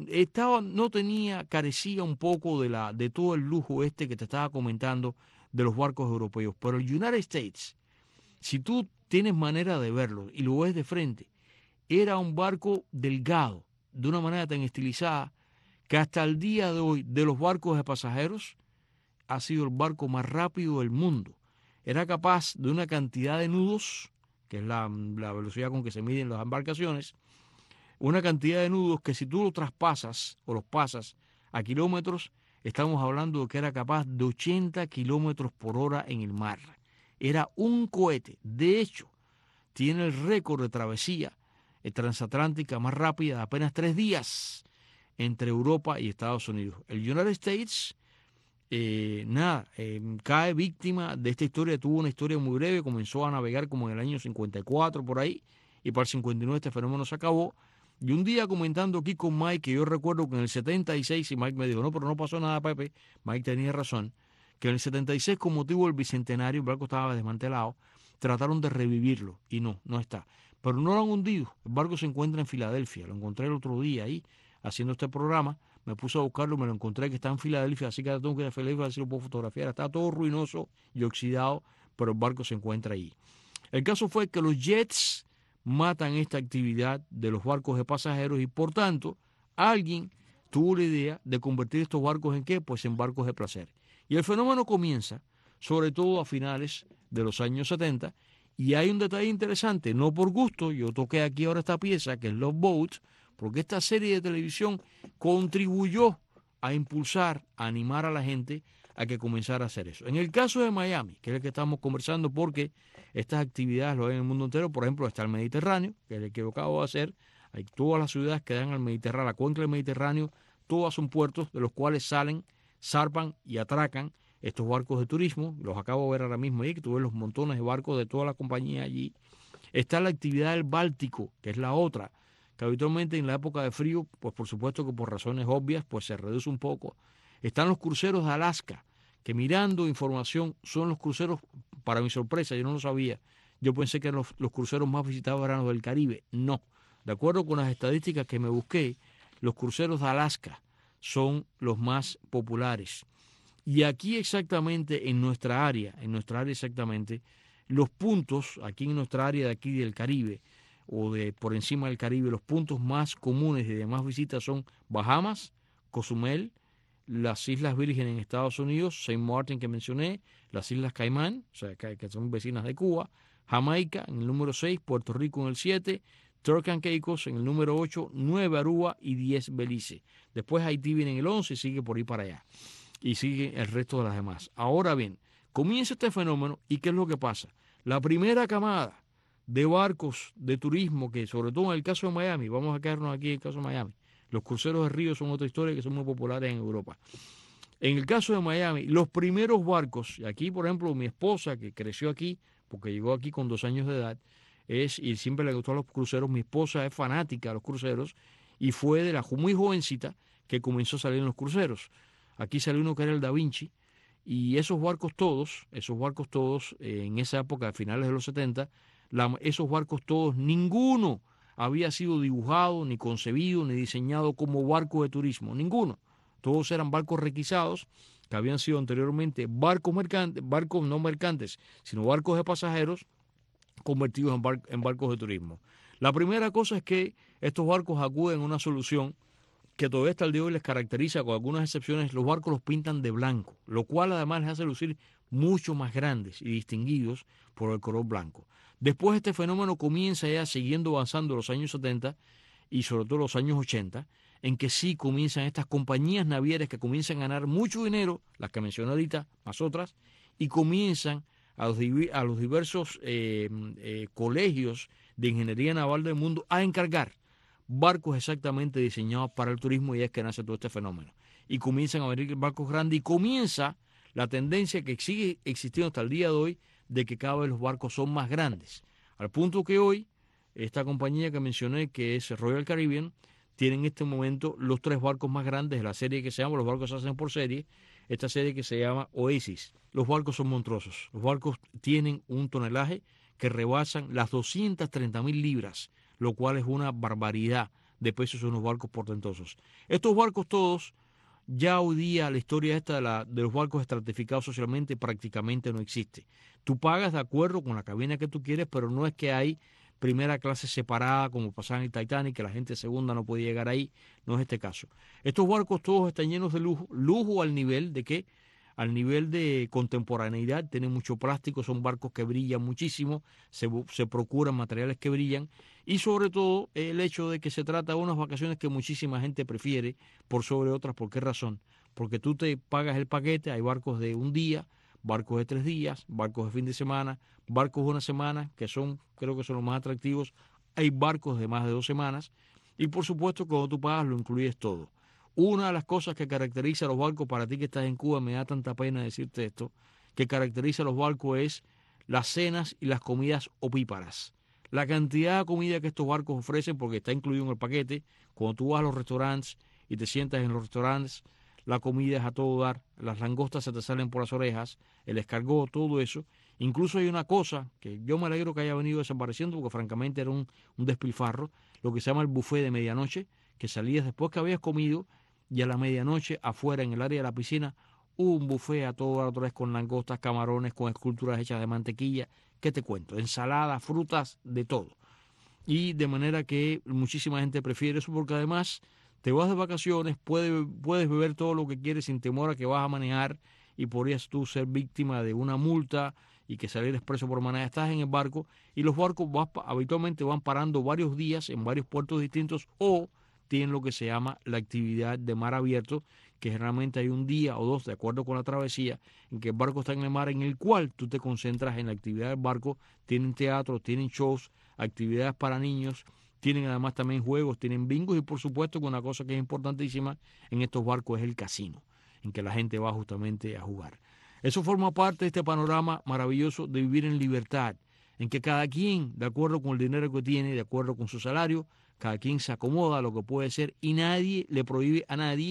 carecía un poco de todo el lujo este que te estaba comentando de los barcos europeos. Pero el United States, si tú tienes manera de verlo y lo ves de frente, era un barco delgado, de una manera tan estilizada, que hasta el día de hoy, de los barcos de pasajeros, ha sido el barco más rápido del mundo. Era capaz de una cantidad de nudos, que es la velocidad con que se miden las embarcaciones, una cantidad de nudos que si tú lo traspasas o los pasas a kilómetros, estamos hablando de que era capaz de 80 kilómetros por hora en el mar. Era un cohete. De hecho, tiene el récord de travesía transatlántica más rápida de apenas 3 días entre Europa y Estados Unidos. El United States, cae víctima de esta historia. Tuvo una historia muy breve, comenzó a navegar como en el año 54 por ahí, y para el 59 este fenómeno se acabó. Y un día comentando aquí con Mike, que yo recuerdo que en el 76, y Mike me dijo, no, pero no pasó nada, Pepe, Mike tenía razón, que en el 76 con motivo del bicentenario, el barco estaba desmantelado, trataron de revivirlo, y no está. Pero no lo han hundido, el barco se encuentra en Filadelfia, lo encontré el otro día ahí, haciendo este programa, me puse a buscarlo, me lo encontré que está en Filadelfia, así que tengo que ir a Filadelfia a ver si lo puedo fotografiar. Está todo ruinoso y oxidado, pero el barco se encuentra ahí. El caso fue que los jets matan esta actividad de los barcos de pasajeros y por tanto alguien tuvo la idea de convertir estos barcos en ¿qué? Pues en barcos de placer. Y el fenómeno comienza sobre todo a finales de los años 70 y hay un detalle interesante, no por gusto, yo toqué aquí ahora esta pieza que es Love Boat, porque esta serie de televisión contribuyó a impulsar, a animar a la gente a que comenzara a hacer eso. En el caso de Miami, que es el que estamos conversando, porque estas actividades lo ven en el mundo entero, por ejemplo, está el Mediterráneo, que es el que acabo de hacer, hay todas las ciudades que dan al Mediterráneo, la cuenca del Mediterráneo, todas son puertos de los cuales salen, zarpan y atracan estos barcos de turismo, los acabo de ver ahora mismo ahí, que tú ves los montones de barcos de toda la compañía allí. Está la actividad del Báltico, que es la otra, que habitualmente en la época de frío, pues por supuesto que por razones obvias, pues se reduce un poco. Están los cruceros de Alaska, que mirando información son los cruceros, para mi sorpresa, yo no lo sabía, Yo pensé que los cruceros más visitados eran los del Caribe. No. De acuerdo con las estadísticas que me busqué, los cruceros de Alaska son los más populares. Y aquí exactamente en nuestra área exactamente, los puntos, aquí en nuestra área de aquí del Caribe, o de por encima del Caribe, los puntos más comunes y de más visitas son Bahamas, Cozumel, las Islas Vírgenes en Estados Unidos, Saint Martin que mencioné, las Islas Caimán, o sea, que son vecinas de Cuba, Jamaica en el número 6, Puerto Rico en el 7, Turks and Caicos en el número 8, 9 Aruba y 10 Belice. Después Haití viene en el 11 y sigue por ahí para allá. Y sigue el resto de las demás. Ahora bien, comienza este fenómeno y ¿qué es lo que pasa? La primera camada de barcos de turismo, que sobre todo en el caso de Miami, vamos a quedarnos aquí en el caso de Miami, los cruceros de río son otra historia que son muy populares en Europa. En el caso de Miami, los primeros barcos, y aquí por ejemplo mi esposa que creció aquí, porque llegó aquí con 2 años de edad, y siempre le gustó los cruceros, mi esposa es fanática de los cruceros y fue de la muy jovencita que comenzó a salir en los cruceros. Aquí salió uno que era el Da Vinci y esos barcos todos, en esa época, a finales de los 70, esos barcos todos, ninguno había sido dibujado, ni concebido, ni diseñado como barco de turismo, ninguno. Todos eran barcos requisados que habían sido anteriormente barcos no mercantes, sino barcos de pasajeros convertidos en barcos de turismo. La primera cosa es que estos barcos acuden a una solución que todavía hasta el día de hoy les caracteriza, con algunas excepciones, los barcos los pintan de blanco, lo cual además les hace lucir mucho más grandes y distinguidos por el color blanco. Después este fenómeno comienza ya siguiendo avanzando los años 70 y sobre todo los años 80, en que sí comienzan estas compañías navieras que comienzan a ganar mucho dinero, las que mencioné ahorita, más otras, y comienzan a los diversos colegios de ingeniería naval del mundo a encargar barcos exactamente diseñados para el turismo, y es que nace todo este fenómeno. Y comienzan a venir barcos grandes y comienza la tendencia que sigue existiendo hasta el día de hoy de que cada vez los barcos son más grandes. Al punto que hoy, esta compañía que mencioné, que es Royal Caribbean, tiene en este momento los 3 barcos más grandes de la serie que se llama, los barcos se hacen por serie, esta serie que se llama Oasis. Los barcos son monstruosos. Los barcos tienen un tonelaje que rebasan las 230.000 libras, lo cual es una barbaridad de pesos, unos barcos portentosos. Estos barcos todos, ya hoy día la historia esta de los barcos estratificados socialmente prácticamente no existe. Tú pagas de acuerdo con la cabina que tú quieres, pero no es que hay primera clase separada como pasaba en el Titanic, que la gente segunda no podía llegar ahí, no es este caso. Estos barcos todos están llenos de lujo al nivel de que, al nivel de contemporaneidad, tienen mucho plástico, son barcos que brillan muchísimo, se procuran materiales que brillan, y sobre todo el hecho de que se trata de unas vacaciones que muchísima gente prefiere por sobre otras. ¿Por qué razón? Porque tú te pagas el paquete, hay barcos de un día, barcos de 3 días, barcos de fin de semana, barcos de una semana, que creo que son los más atractivos, hay barcos de más de 2 semanas, y por supuesto cuando tú pagas lo incluyes todo. Una de las cosas que caracteriza a los barcos, para ti que estás en Cuba, me da tanta pena decirte esto, que caracteriza a los barcos es las cenas y las comidas opíparas. La cantidad de comida que estos barcos ofrecen, porque está incluido en el paquete, cuando tú vas a los restaurantes y te sientas en los restaurantes, la comida es a todo dar, las langostas se te salen por las orejas, el escargot, todo eso. Incluso hay una cosa que yo me alegro que haya venido desapareciendo, porque francamente era un despilfarro, lo que se llama el buffet de medianoche, que salías después que habías comido, y a la medianoche afuera en el área de la piscina un buffet a todo dar otra vez, con langostas, camarones, con esculturas hechas de mantequilla. ¿Qué te cuento? Ensaladas, frutas, de todo. Y de manera que muchísima gente prefiere eso, porque además te vas de vacaciones, puedes beber todo lo que quieres sin temor a que vas a manejar y podrías tú ser víctima de una multa y que salir expreso por manejar. Estás en el barco y los barcos habitualmente van parando varios días en varios puertos distintos, o tienen lo que se llama la actividad de mar abierto, que generalmente hay un día o 2, de acuerdo con la travesía, en que el barco está en el mar, en el cual tú te concentras en la actividad del barco. Tienen teatro, tienen shows, actividades para niños, tienen además también juegos, tienen bingos, y por supuesto que una cosa que es importantísima en estos barcos es el casino, en que la gente va justamente a jugar. Eso forma parte de este panorama maravilloso de vivir en libertad, en que cada quien, de acuerdo con el dinero que tiene, de acuerdo con su salario, cada quien se acomoda a lo que puede ser, y nadie le prohíbe a nadie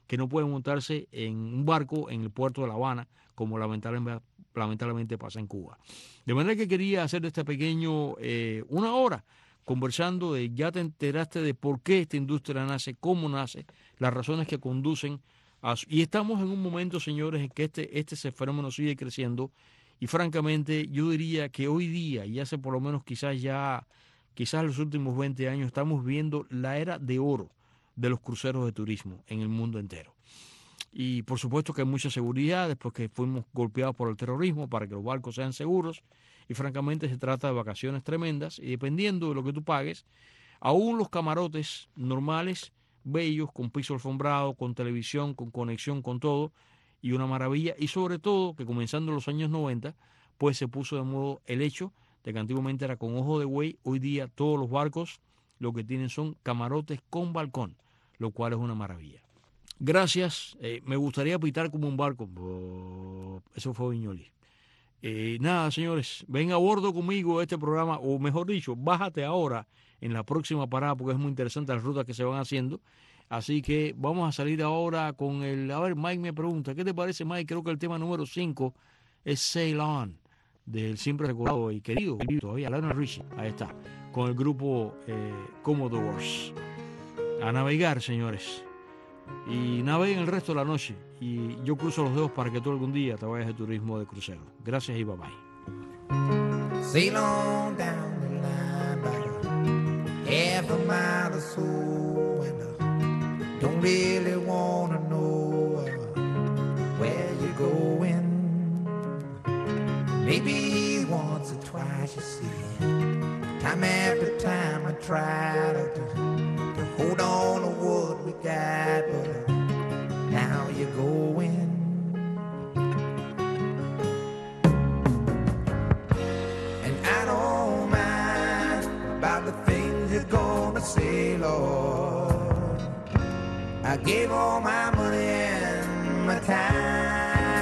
que no pueden montarse en un barco en el puerto de La Habana, como lamentablemente pasa en Cuba. De manera que quería hacer este pequeño, una hora, conversando de, ya te enteraste de por qué esta industria nace, cómo nace, las razones que conducen a y estamos en un momento, señores, en que este fenómeno sigue creciendo, y francamente yo diría que hoy día, y hace por lo menos quizás los últimos 20 años, estamos viendo la era de oro de los cruceros de turismo en el mundo entero. Y por supuesto que hay mucha seguridad después que fuimos golpeados por el terrorismo para que los barcos sean seguros, y francamente se trata de vacaciones tremendas, y dependiendo de lo que tú pagues, aún los camarotes normales, bellos, con piso alfombrado, con televisión, con conexión, con todo, y una maravilla, y sobre todo que comenzando en los años 90, pues se puso de moda el hecho de que antiguamente era con ojo de buey, hoy día todos los barcos lo que tienen son camarotes con balcón, lo cual es una maravilla. Gracias, me gustaría pitar como un barco, eso fue Viñoli. Nada, señores, ven a bordo conmigo de este programa, o mejor dicho, bájate ahora en la próxima parada, porque es muy interesante las rutas que se van haciendo. Así que vamos a salir ahora con el... A ver, Mike me pregunta, ¿qué te parece, Mike? Creo que el tema número 5 es Sail On, del siempre recordado y querido todavía Lionel Richie. Ahí está, con el grupo Commodores. A navegar, señores. Y naveguen el resto de la noche. Y yo cruzo los dedos para que tú algún día te vayas de turismo de crucero. Gracias y bye bye. Sail on down the line by the half a mile or so, and don't really wanna know where you're going. Maybe once or twice, you see, time after time I try to hold on to what we got, but now you're going. And I don't mind about the things you're gonna say, Lord. I gave all my money and my time.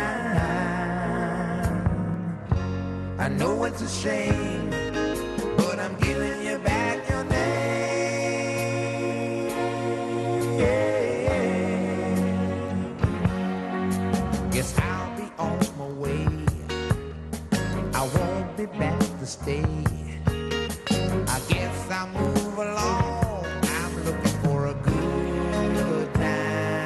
I know it's a shame, but I'm giving you back your name. Guess I'll be on my way. I won't be back to stay. I guess I'll move along. I'm looking for a good time.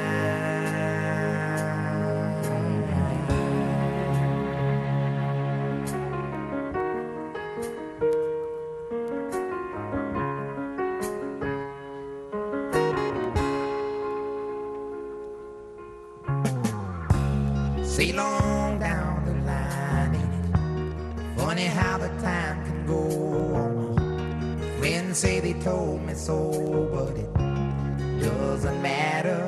Sail on down the line, ain't it funny how the time can go on? Friends say they told me so, but it doesn't matter.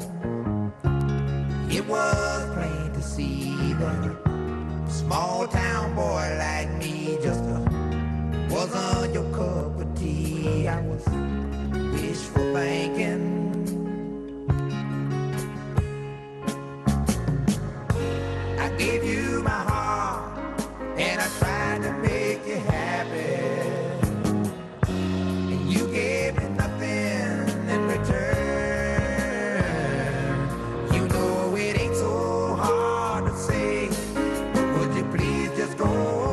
It was plain to see that a small town boy like me just wasn't your cup of tea. I was wishful thinking. I gave you my heart, and I tried to make you happy, and you gave me nothing in return. You know it ain't so hard to say, would you please just go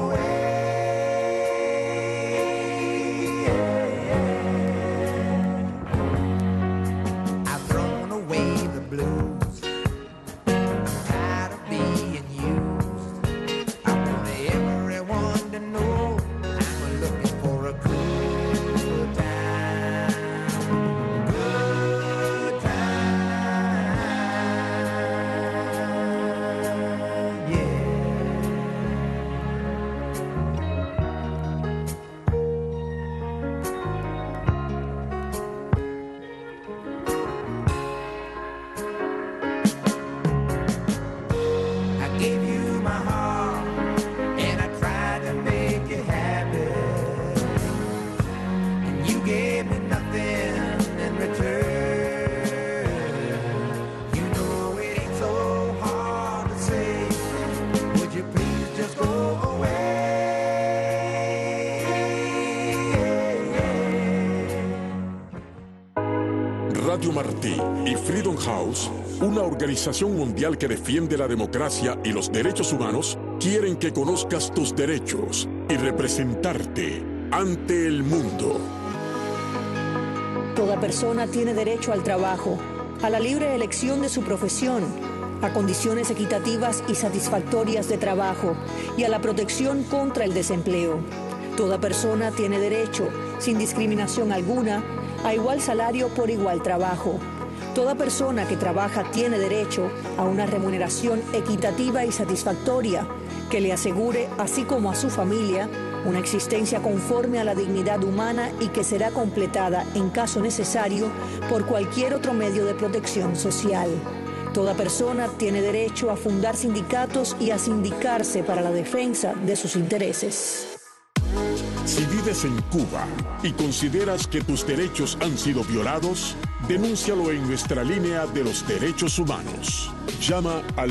away? I've thrown away the blues. I'm tired of being used. I want everyone to know I'm looking for a good time. Good time. Yeah. Martí y Freedom House, una organización mundial que defiende la democracia y los derechos humanos, quieren que conozcas tus derechos y representarte ante el mundo. Toda persona tiene derecho al trabajo, a la libre elección de su profesión, a condiciones equitativas y satisfactorias de trabajo y a la protección contra el desempleo. Toda persona tiene derecho, sin discriminación alguna, a igual salario por igual trabajo. Toda persona que trabaja tiene derecho a una remuneración equitativa y satisfactoria que le asegure, así como a su familia, una existencia conforme a la dignidad humana y que será completada, en caso necesario, por cualquier otro medio de protección social. Toda persona tiene derecho a fundar sindicatos y a sindicarse para la defensa de sus intereses. Si vives en Cuba y consideras que tus derechos han sido violados, denúncialo en nuestra línea de los derechos humanos. Llama al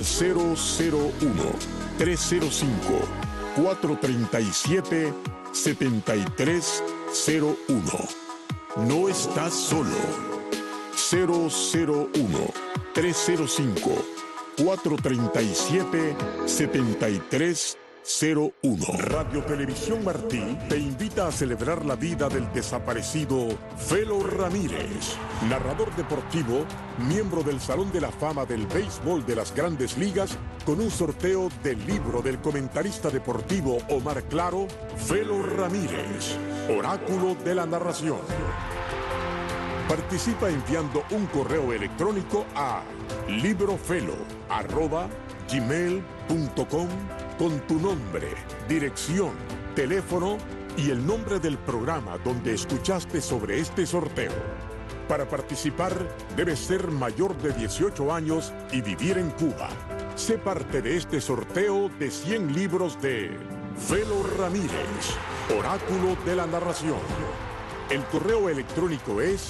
001-305-437-7301. No estás solo. 001-305-437-7301. Radio Televisión Martí te invita a celebrar la vida del desaparecido Felo Ramírez, narrador deportivo, miembro del Salón de la Fama del Béisbol de las Grandes Ligas, con un sorteo del libro del comentarista deportivo Omar Claro, Felo Ramírez, Oráculo de la Narración. Participa enviando un correo electrónico a librofelo@gmail.com con tu nombre, dirección, teléfono y el nombre del programa donde escuchaste sobre este sorteo. Para participar, debes ser mayor de 18 años y vivir en Cuba. Sé parte de este sorteo de 100 libros de Felo Ramírez, Oráculo de la Narración. El correo electrónico es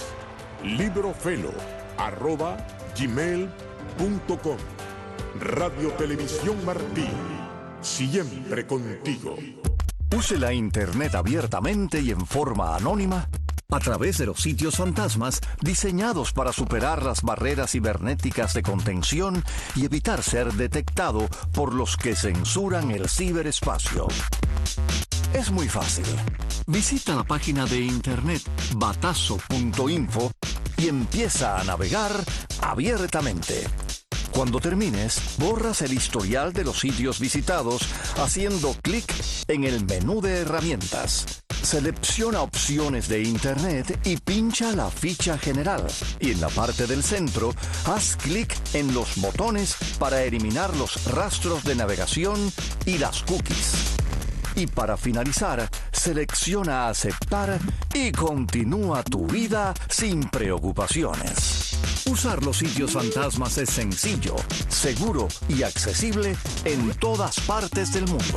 librofelo@gmail.com. Radio Televisión Martí, siempre contigo. Use la Internet abiertamente y en forma anónima a través de los sitios fantasmas diseñados para superar las barreras cibernéticas de contención y evitar ser detectado por los que censuran el ciberespacio. Es muy fácil. Visita la página de internet batazo.info y empieza a navegar abiertamente. Cuando termines, borras el historial de los sitios visitados haciendo clic en el menú de herramientas. Selecciona opciones de Internet y pincha la ficha general. Y en la parte del centro, haz clic en los botones para eliminar los rastros de navegación y las cookies. Y para finalizar, selecciona aceptar y continúa tu vida sin preocupaciones. Usar los sitios fantasmas es sencillo, seguro y accesible en todas partes del mundo.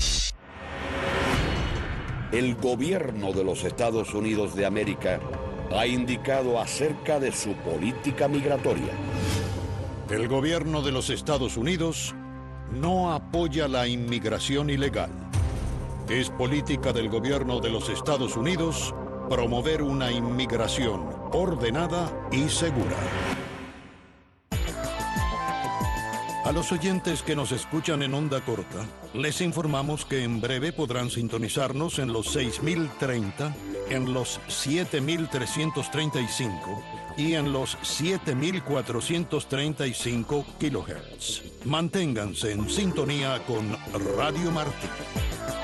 El gobierno de los Estados Unidos de América ha indicado acerca de su política migratoria. El gobierno de los Estados Unidos no apoya la inmigración ilegal. Es política del gobierno de los Estados Unidos promover una inmigración ordenada y segura. A los oyentes que nos escuchan en onda corta, les informamos que en breve podrán sintonizarnos en los 6030, en los 7335 y en los 7435 kHz. Manténganse en sintonía con Radio Martí.